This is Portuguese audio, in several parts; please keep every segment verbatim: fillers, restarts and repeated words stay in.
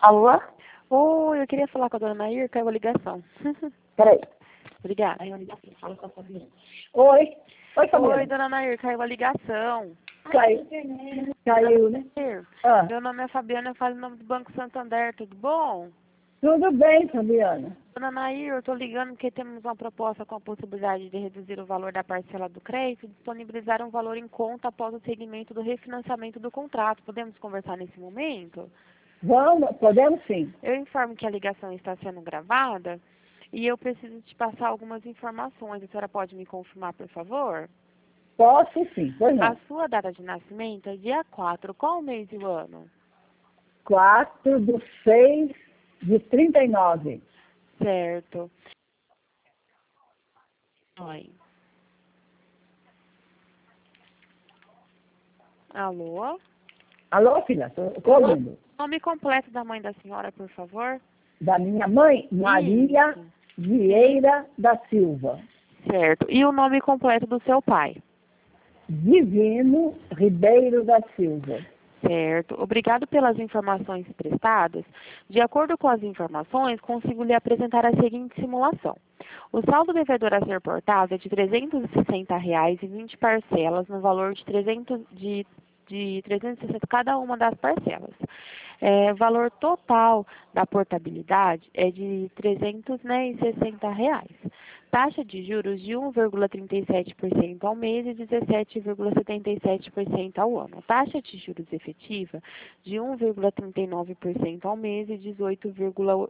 Alô? Oi, eu queria falar com a dona Nair, caiu a ligação. Peraí. Obrigada. Aí eu ligação, fala com a Fabiana. Oi. Oi, Fabiana. Oi, dona Nair, caiu a ligação. Caiu. Caiu, né? Nair, Ah, meu nome é Fabiana, eu falo em nome do Banco Santander, tudo bom? tudo bem, Fabiana. Dona Nair, eu estou ligando porque temos uma proposta com a possibilidade de reduzir o valor da parcela do crédito e disponibilizar um valor em conta após o segmento do refinanciamento do contrato. Podemos conversar nesse momento? Vamos, podemos sim. Eu informo que a ligação está sendo gravada e eu preciso te passar algumas informações. A senhora pode me confirmar, por favor? Posso sim, pois A não. sua data de nascimento é dia quatro. Qual o mês e o ano? quatro de seis de trinta e nove. Certo. Oi. Alô? Alô, filha? Estou ouvindo. Nome completo da mãe da senhora, por favor? Da minha mãe, Maria Isso. Vieira da Silva. Certo. E o nome completo do seu pai? Divino Ribeiro da Silva. Certo. Obrigado pelas informações prestadas. De acordo com as informações, consigo lhe apresentar a seguinte simulação. O saldo devedor a ser portado é de trezentos e sessenta reais e vinte parcelas no valor de trezentos de de trezentos e sessenta cada uma das parcelas. É, o valor total da portabilidade é de trezentos e sessenta reais. Taxa de juros de um vírgula trinta e sete por cento ao mês e dezessete vírgula setenta e sete por cento ao ano. Taxa de juros efetiva de um vírgula trinta e nove por cento ao mês e dezoito vírgula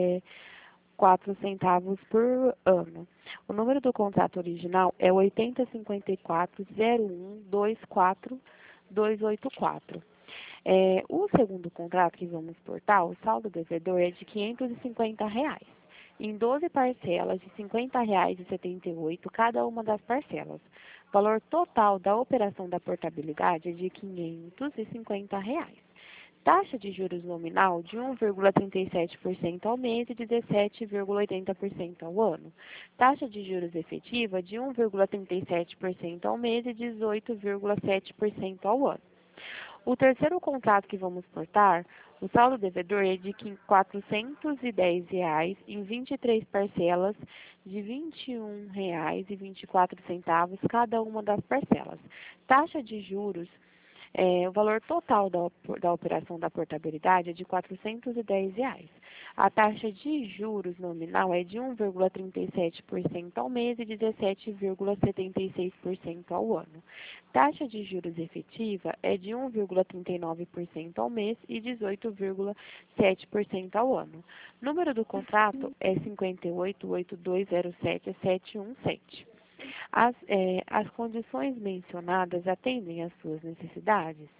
quatro centavos por ano. O número do contrato original é oitenta cinquenta e quatro zero um dois quatro dois oito quatro. É, o segundo contrato que vamos portar, o saldo devedor é de quinhentos e cinquenta reais, em doze parcelas de cinquenta reais e setenta e oito cada uma das parcelas. O valor total da operação da portabilidade é de quinhentos e cinquenta reais. Taxa de juros nominal de um vírgula trinta e sete por cento ao mês e dezessete vírgula oitenta por cento ao ano. Taxa de juros efetiva de um vírgula trinta e sete por cento ao mês e dezoito vírgula sete por cento ao ano. O terceiro contrato que vamos portar, o saldo devedor é de quatrocentos e dez reais em vinte e três parcelas de vinte e um reais e vinte e quatro centavos cada uma das parcelas. Taxa de juros É, o valor total da, da operação da portabilidade é de quatrocentos e dez reais. A taxa de juros nominal é de um vírgula trinta e sete por cento ao mês e dezessete vírgula setenta e seis por cento ao ano. Taxa de juros efetiva é de um vírgula trinta e nove por cento ao mês e dezoito vírgula sete por cento ao ano. Número do contrato é cinco oito oito dois zero sete sete um sete. As, é, as condições mencionadas atendem às suas necessidades?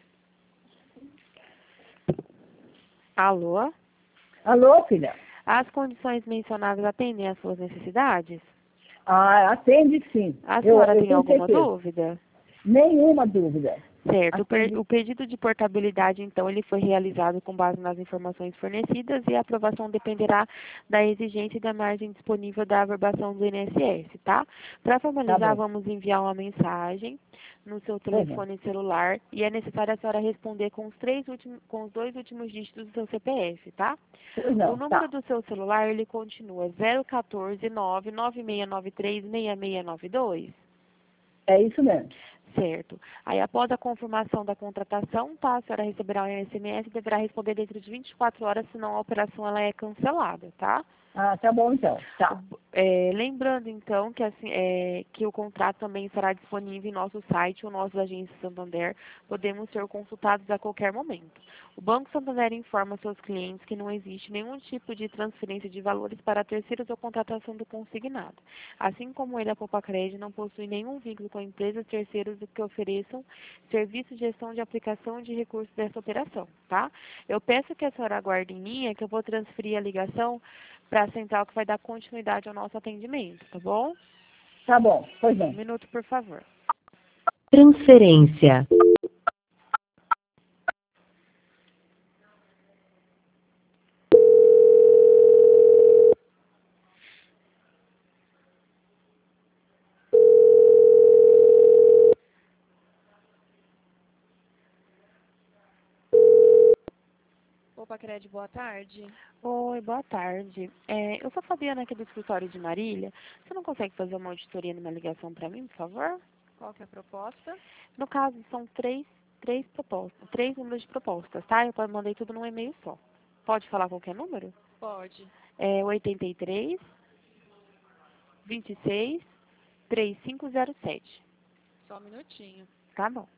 Alô? Alô, filha? As condições mencionadas atendem às suas necessidades? Ah, atende sim. A Eu, senhora eu tem tenho alguma certeza. dúvida? Nenhuma dúvida. Certo. O, per, Atende. o pedido de portabilidade, então, ele foi realizado com base nas informações fornecidas e a aprovação dependerá da exigência e da margem disponível da averbação do I N S S, tá? Para Tá formalizar, bom. vamos enviar uma mensagem no seu Pois não. telefone celular e é necessário a senhora responder com os, três últimos, com os dois últimos dígitos do seu C P F, tá? Pois O não. número Tá. do seu celular, ele continua zero um quatro nove nove seis nove três seis seis nove dois. É isso mesmo. Certo. Aí, após a confirmação da contratação, tá, a senhora receberá um S M S e deverá responder dentro de vinte e quatro horas, senão a operação ela é cancelada, tá? Ah, tá bom então. Tá. O- é, lembrando, então, que, assim, é, que o contrato também estará disponível em nosso site ou nossas agências Santander, podemos ser consultados a qualquer momento. O Banco Santander informa seus clientes que não existe nenhum tipo de transferência de valores para terceiros ou contratação do consignado. Assim como ele, a Poupa Crédito, não possui nenhum vínculo com empresas terceiros que ofereçam serviço de gestão de aplicação de recursos dessa operação, tá? Eu peço que a senhora aguarde em linha, que eu vou transferir a ligação para a central que vai dar continuidade ao nosso atendimento, tá bom? Tá bom. Pois Um não. minuto, por favor. Transferência. Copacred, boa tarde. Oi, boa tarde. É, eu sou a Fabiana aqui do escritório de Marília. Você não consegue fazer uma auditoria numa ligação para mim, por favor? Qual que é a proposta? No caso, são três, três propostas, três números de propostas, tá? Eu mandei tudo num e-mail só. Pode falar qualquer número? Pode. É oitenta e três, vinte e seis, trinta e cinco zero sete. Só um minutinho. Tá bom.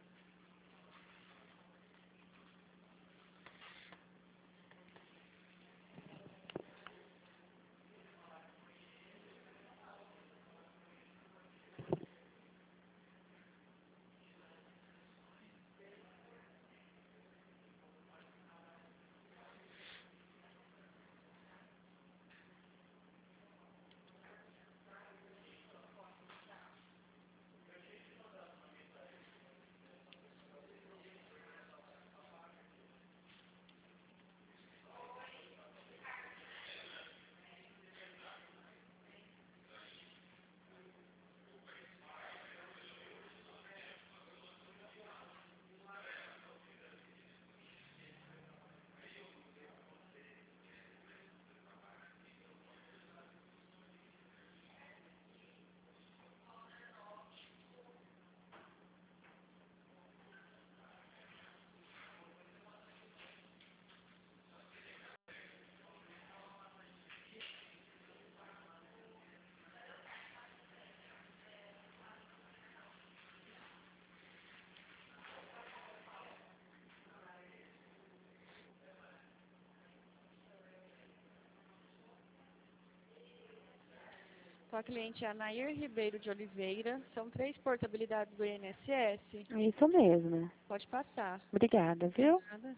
Então, a cliente é a Nair Ribeiro de Oliveira. São três portabilidades do I N S S. Isso mesmo. Pode passar. Obrigada, viu? Nada.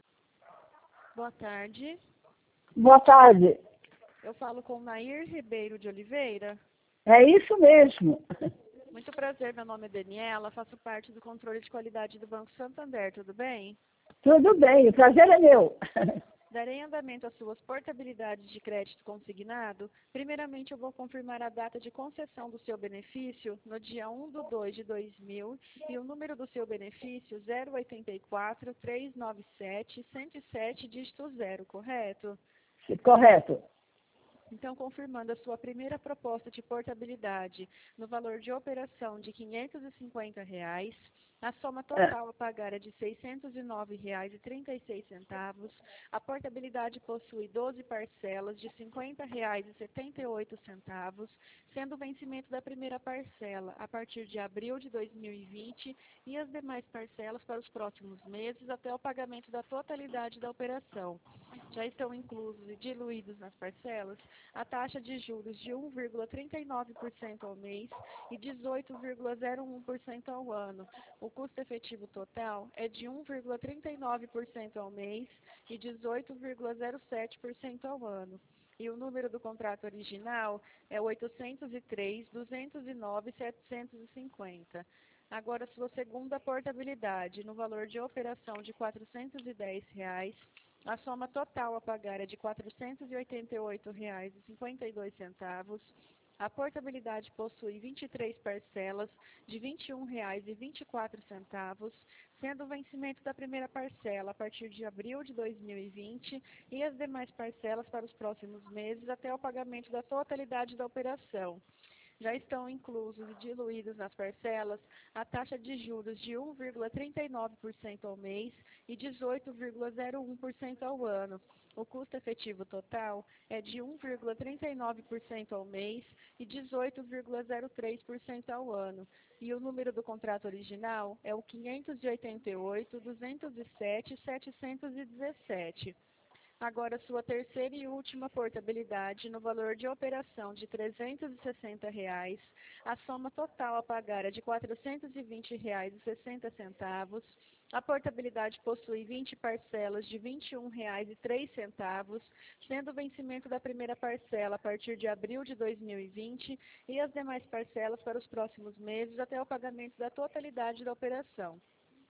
Boa tarde. Boa tarde. Eu falo com Nair Ribeiro de Oliveira. É isso mesmo. Muito prazer, meu nome é Daniela, faço parte do controle de qualidade do Banco Santander, tudo bem? Tudo bem, o prazer é meu. Darei andamento às suas portabilidades de crédito consignado. Primeiramente, eu vou confirmar a data de concessão do seu benefício no dia um de dois de dois mil e o número do seu benefício zero oito quatro, três nove sete, um zero sete, dígito zero, correto? Correto. Então, confirmando a sua primeira proposta de portabilidade no valor de operação de quinhentos e cinquenta reais, a soma total a pagar é de seiscentos e nove reais e trinta e seis centavos. A portabilidade possui doze parcelas de cinquenta reais e setenta e oito centavos, sendo o vencimento da primeira parcela a partir de abril de dois mil e vinte e as demais parcelas para os próximos meses até o pagamento da totalidade da operação. Já estão inclusos e diluídos nas parcelas a taxa de juros de um vírgula trinta e nove por cento ao mês e dezoito vírgula zero um por cento ao ano. O custo efetivo total é de um vírgula trinta e nove por cento ao mês e dezoito vírgula zero sete por cento ao ano. E o número do contrato original é oitocentos e três, duzentos e nove, setecentos e cinquenta. Agora, sua segunda portabilidade, no valor de operação de quatrocentos e dez reais, a soma total a pagar é de quatrocentos e oitenta e oito reais e cinquenta e dois centavos. A portabilidade possui vinte e três parcelas de vinte e um reais e vinte e quatro centavos, sendo o vencimento da primeira parcela a partir de abril de dois mil e vinte e as demais parcelas para os próximos meses até o pagamento da totalidade da operação. Já estão inclusos e diluídos nas parcelas a taxa de juros de um vírgula trinta e nove por cento ao mês e dezoito vírgula zero um por cento ao ano. O custo efetivo total é de um vírgula trinta e nove por cento ao mês e dezoito vírgula zero três por cento ao ano. E o número do contrato original é o quinhentos e oitenta e oito, duzentos e sete, setecentos e dezessete. Agora, sua terceira e última portabilidade no valor de operação de trezentos e sessenta reais, a soma total a pagar é de quatrocentos e vinte reais e sessenta centavos. A portabilidade possui vinte parcelas de vinte e um reais e três centavos, sendo o vencimento da primeira parcela a partir de abril de dois mil e vinte e as demais parcelas para os próximos meses até o pagamento da totalidade da operação.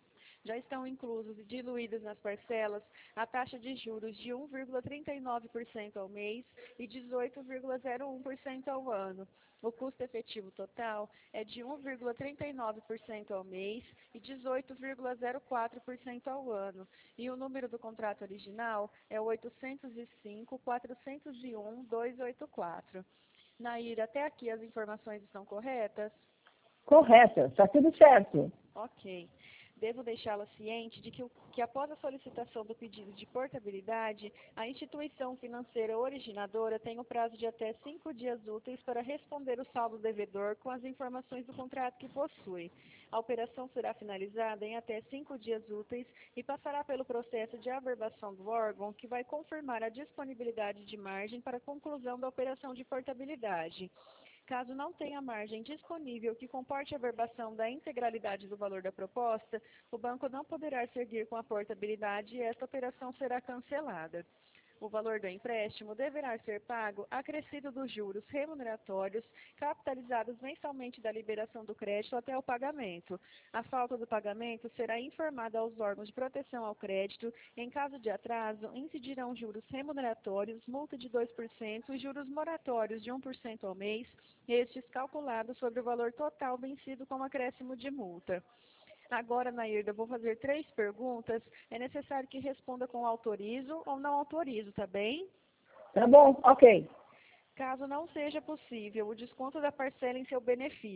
já estão inclusos e diluídos nas parcelas a taxa de juros de um vírgula trinta e nove por cento ao mês e dezoito vírgula zero um por cento ao ano. O custo efetivo total é de um vírgula trinta e nove por cento ao mês e dezoito vírgula zero quatro por cento ao ano. E o número do contrato original é oitocentos e cinco, quatrocentos e um, duzentos e oitenta e quatro. Naira, até aqui as informações estão corretas? Correta, está tudo certo. Ok. Devo deixá-la ciente de que, o- que após a solicitação do pedido de portabilidade, a instituição financeira originadora tem o prazo de até cinco dias úteis para responder o saldo devedor com as informações do contrato que possui. A operação será finalizada em até cinco dias úteis e passará pelo processo de averbação do órgão, que vai confirmar a disponibilidade de margem para a conclusão da operação de portabilidade. Caso não tenha margem disponível que comporte a averbação da integralidade do valor da proposta, o banco não poderá seguir com a portabilidade e esta operação será cancelada. O valor do empréstimo deverá ser pago acrescido dos juros remuneratórios capitalizados mensalmente da liberação do crédito até o pagamento. A falta do pagamento será informada aos órgãos de proteção ao crédito. Em caso de atraso, incidirão juros remuneratórios, multa de dois por cento e juros moratórios de um por cento ao mês, estes calculados sobre o valor total vencido com acréscimo de multa. Agora, Nairda, eu vou fazer três perguntas. É necessário que responda com autorizo ou não autorizo, tá bem? Tá bom, ok. Caso não seja possível, o desconto da parcela em seu benefício.